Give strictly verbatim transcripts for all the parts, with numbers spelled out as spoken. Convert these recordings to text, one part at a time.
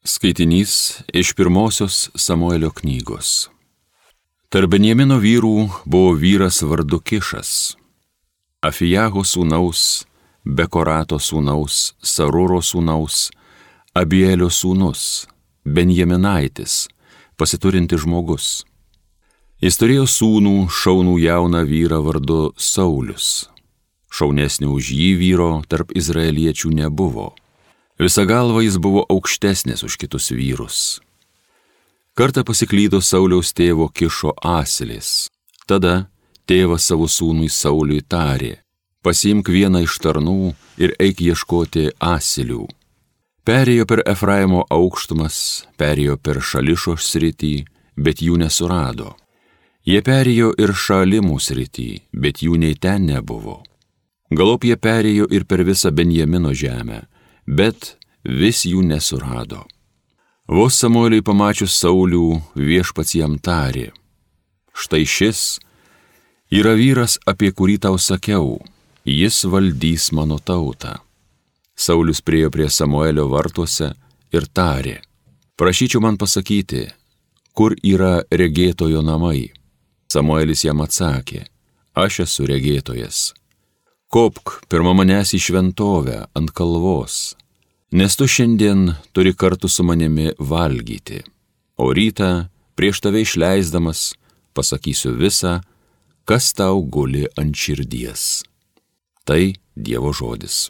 Skaitinys iš pirmosios Samuelio knygos. Tarp Benjamino vyrų buvo vyras vardu Kišas, Afijaho sūnaus, Bekorato sūnaus, Saruro sūnaus, Abielio sūnus, Benjaminaitis, pasiturinti žmogus. Jis turėjo sūnų, šaunų jauną vyrą vardu Saulius. Šaunesnio už jį vyro tarp izraeliečių nebuvo. Visa galva jis buvo aukštesnis už kitus vyrus. Kartą pasiklydo Sauliaus tėvo Kišo asilis. Tada tėvas savo sūnui Sauliui tarė: pasiimk vieną iš tarnų ir eik ieškoti asilių. Perėjo per Efraimo aukštumas, perėjo per Šališo sritį, bet jų nesurado. Jie perėjo ir Šalimų sritį, bet jų nei ten nebuvo. Galop jie perėjo ir per visą Benjamino žemę, bet vis jų nesurado. Vos Samueliui pamačius Saulių, viešpats jam tarė: štai šis yra vyras, apie kurį tau sakiau, jis valdys mano tautą. Saulius priėjo prie Samuelio vartuose ir tarė: prašyčiau man pasakyti, kur yra regėtojo namai. Samuelis jam atsakė: aš esu regėtojas. Kopk pirma manęs į šventovę ant kalvos, nes tu šiandien turi kartu su manimi valgyti, o rytą prieš tave išleisdamas pasakysiu visą, kas tau guli ant širdies. Tai Dievo žodis.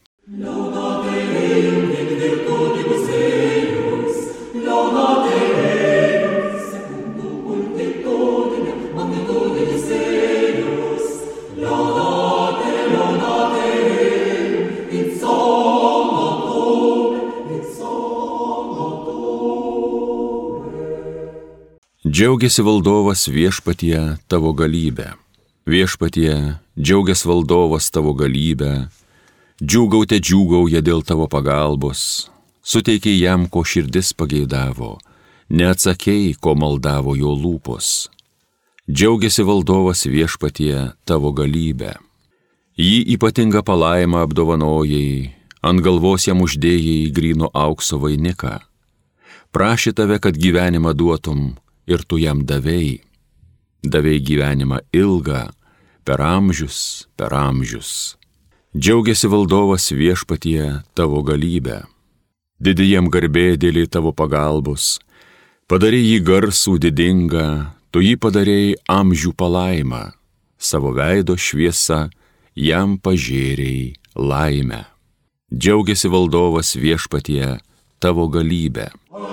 Džiaugiasi valdovas viešpatie tavo galybę. Viešpatie, džiaugias valdovas tavo galybę. Džiūgaute džiūgauja dėl tavo pagalbos. Suteikė jam, ko širdis pageidavo. Neatsakei, ko maldavo jo lūpos. Džiaugiasi valdovas viešpatie tavo galybę. Jį ypatingą palaimą apdovanojai, ant galvos jam uždėjai gryno aukso vainiką. Prašė tave, kad gyvenimą duotum, ir tu jam davei. Davei gyvenimą ilgą, per amžius, per amžius. Džiaugiasi valdovas viešpatie tavo galybę. Didi jam garbė dėl tavo pagalbos. Padarei jį garsų didingą, tu jį padarei amžių palaimą. Savo veido šviesa jam pažėrei laimę. Džiaugiasi valdovas viešpatie tavo galybę.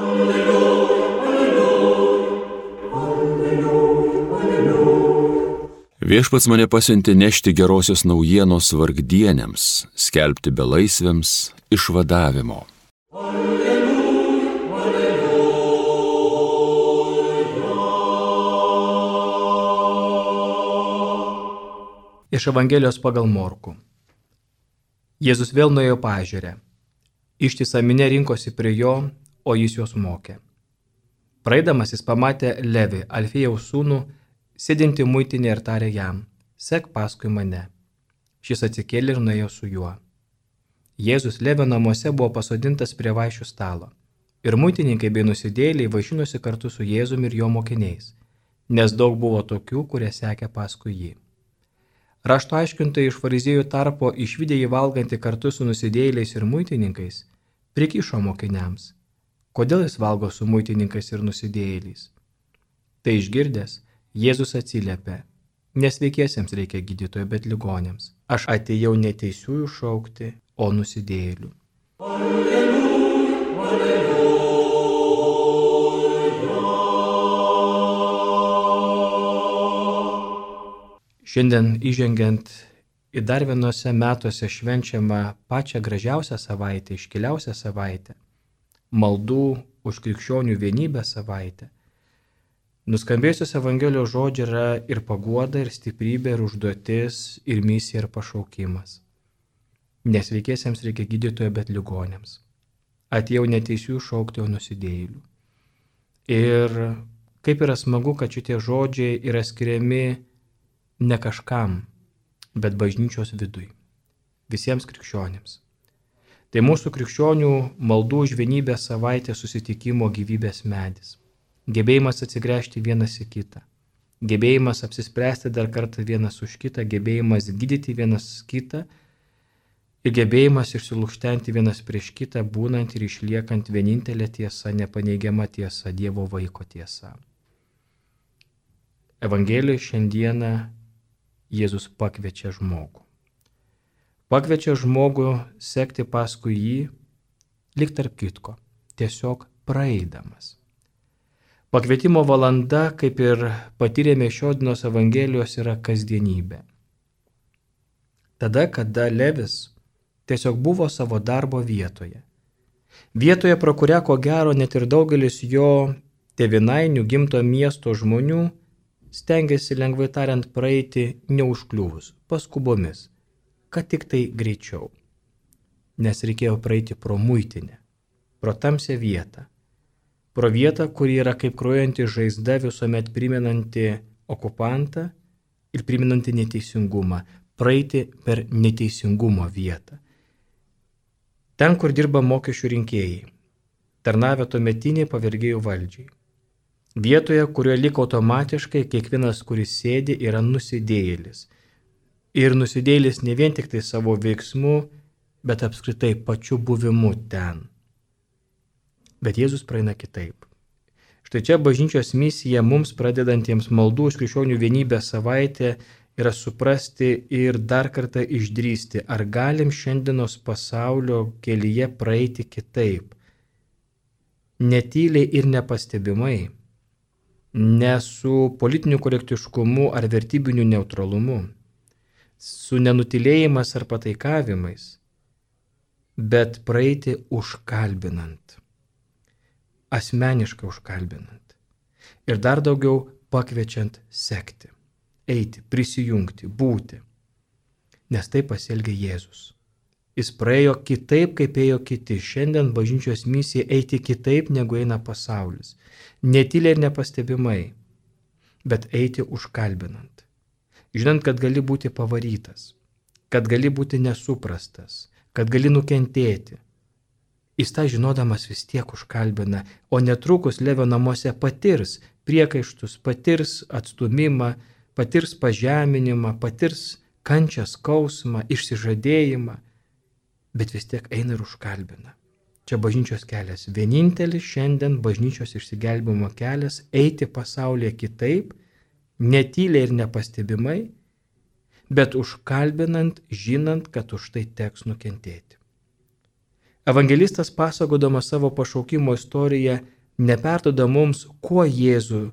Viešpats mane pasiuntė nešti gerosios naujienos vargdieniams, skelbti belaisviams išvadavimo. Alleluja, alleluja. Iš Evangelijos pagal Morkų. Jėzus vėl nuėjo paežerę. Ištisa minia rinkosi prie jo, o jis juos mokė. Praeidamas jis pamatė Levį, Alfėjaus sūnų, sėdinti muitinė ir tarė jam: sek paskui mane. Šis atsikėlė ir nuėjo su juo. Jėzus Levio namuose buvo pasodintas prie vaišių stalo. Ir muitininkai bei nusidėjėliai vaišinosi kartu su Jėzumi ir jo mokiniais, nes daug buvo tokių, kurie sekė paskui jį. Rašto aiškintojai iš fariziejų tarpo, išvydę jį valgantį kartu su nusidėjėliais ir muitininkais, prikišo mokiniams: kodėl jis valgo su muitininkais ir nusidėjėliais? Tai išgirdęs, Jėzus atsiliepė: nesveikiesiems reikia gydytojo, bet ligoniams. Aš atėjau ne teisiųjų šaukti, o nusidėjėlių. Alleluja, alleluja. Šiandien įžengiant į dar vienose metuose švenčiamą pačią gražiausią savaitę, iškiliausią savaitę, maldų už krikščionių vienybę savaitę, nuskambėjusios Evangelijos žodžiai yra ir paguoda, ir stiprybė, ir užduotis, ir misija, ir pašaukimas. Nesveikiesiems reikia gydytojo, bet ligoniams. Atėjau ne teisiųjų šaukti, o nusidėjėlių. Ir kaip yra smagu, kad šitie žodžiai yra skiriami ne kažkam, bet bažnyčios vidui, visiems krikščionėms. Tai mūsų krikščionių maldų už vienybę savaitę susitikimo gyvybės medis. Gebėjimas atsigręžti vienas į kitą. Gebėjimas apsispręsti dar kartą vienas už kitą, gebėjimas gydyti vienas kitą ir gebėjimas išsilukštenti vienas prieš kitą, būnant ir išliekant vienintelė tiesa, nepaneigiama tiesa, Dievo vaiko tiesa. Evangelijoje šiandieną Jėzus pakviečia žmogų. Pakviečia žmogų sekti paskui jį, lyg tarp kitko, tiesiog praeidamas. Pakvietimo valanda, kaip ir patyrėme šios dienos Evangelijos, yra kasdienybė. Tada, kada Levis tiesiog buvo savo darbo vietoje. Vietoje, pro kurią ko gero net ir daugelis jo tėvynainių gimto miesto žmonių stengiasi lengvai tariant praeiti neužkliuvus, paskubomis, kad tik tai greičiau. Nes reikėjo praeiti pro muitinę, pro tamsią vietą, pro vietą, kuri yra kaip kruojanti žaizda visuomet primenanti okupantą ir primenanti neteisingumą, praeiti per neteisingumo vietą. Ten, kur dirba mokesčių rinkėjai, tarnavę tuometiniai pavergėjų valdžiai. Vietoje, kurioje lik automatiškai kiekvienas, kuris sėdi, yra nusidėjėlis. Ir nusidėjėlis ne vien tik tai savo veiksmu, bet apskritai pačiu buvimu ten. Bet Jėzus praeina kitaip. Štai čia bažnyčios misija mums pradedantiems maldų už krikščionių vienybę savaitę yra suprasti ir dar kartą išdrįsti, ar galim šiandienos pasaulio kelyje praeiti kitaip. Netyliai ir nepastebimai, ne su politiniu korektiškumu ar vertybiniu neutralumu, su nenutilėjimas ar pataikavimais, bet praeiti užkalbinant, asmeniškai užkalbinant ir dar daugiau pakviečiant sekti, eiti, prisijungti, būti, nes taip pasielgė Jėzus. Jis praėjo kitaip, kaip ėjo kiti. Šiandien bažnyčios misija eiti kitaip, negu eina pasaulis. Netyliai ir nepastebimai, bet eiti užkalbinant. Žinant, kad gali būti pavarytas, kad gali būti nesuprastas, kad gali nukentėti. Jis tą žinodamas vis tiek užkalbina, o netrukus Levio namuose patirs priekaištus, patirs atstumimą, patirs pažeminimą, patirs kančią, skausmą, išsižadėjimą, bet vis tiek eina ir užkalbina. Čia bažnyčios kelias. Vienintelis šiandien bažnyčios išsigelbimo kelias - eiti pasaulyje kitaip, netyliai ir nepastebimai, bet užkalbinant, žinant, kad už tai teks nukentėti. Evangelistas pasakodamas savo pašaukimo istoriją neperduoda mums, kuo Jėzų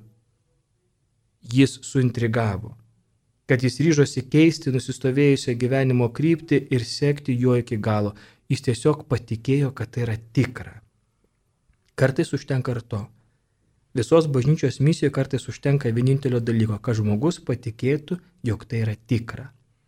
jis suintrigavo, kad jis ryžosi keisti nusistovėjusio gyvenimo kryptį ir sekti juo iki galo. Jis tiesiog patikėjo, kad tai yra tikra. Kartais užtenka ir to. Visos bažnyčios misijoje kartais užtenka vienintelio dalyko, kad žmogus patikėtų, jog tai yra tikra.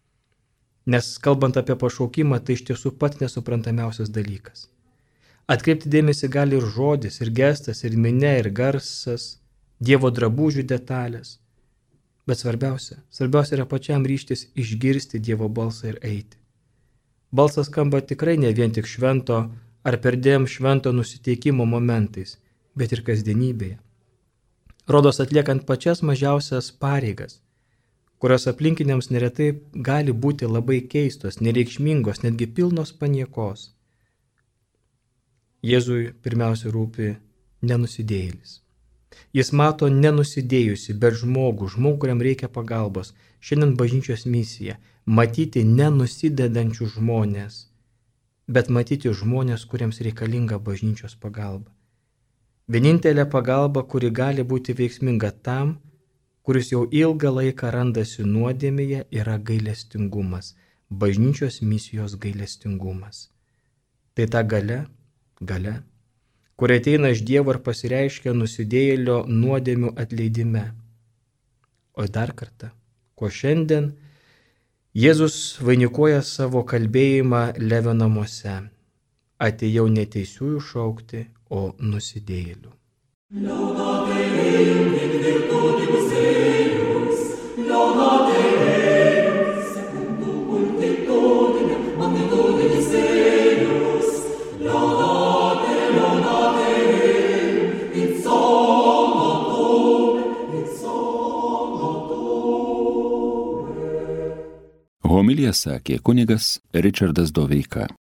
Nes kalbant apie pašaukimą, tai iš tiesų pats nesuprantamiausias dalykas. Atkreipti dėmesį gali ir žodis, ir gestas, ir minė, ir garsas, Dievo drabužių detalės. Bet svarbiausia, svarbiausia yra pačiam ryžtis išgirsti Dievo balsą ir eiti. Balsas skamba tikrai ne vien tik švento ar perdėm švento nusiteikimo momentais, bet ir kasdienybėje. Rodos atliekant pačias mažiausias pareigas, kurios aplinkiniams neretai gali būti labai keistos, nereikšmingos, netgi pilnos paniekos. Jėzui pirmiausia rūpi nenusidėjėlis. Jis mato nenusidėjusi, bet žmogų, žmogų, kuriam reikia pagalbos. Šiandien bažnyčios misija - matyti nenusidedančių žmonės, bet matyti žmonės, kuriems reikalinga bažnyčios pagalba. Vienintelė pagalba, kuri gali būti veiksminga tam, kuris jau ilgą laiką randasi nuodėmėje, yra gailestingumas, bažnyčios misijos gailestingumas. Tai ta galia, galia, kurie ateina iš Dievo ir pasireiškia nusidėjėlio nuodėmių atleidime. O dar kartą, ko šiandien Jėzus vainikuoja savo kalbėjimą Levio namuose. Atėjau ne teisiųjų šaukti, o nusidėjėlių. Homiliją sakė kunigas Ričardas Doveika.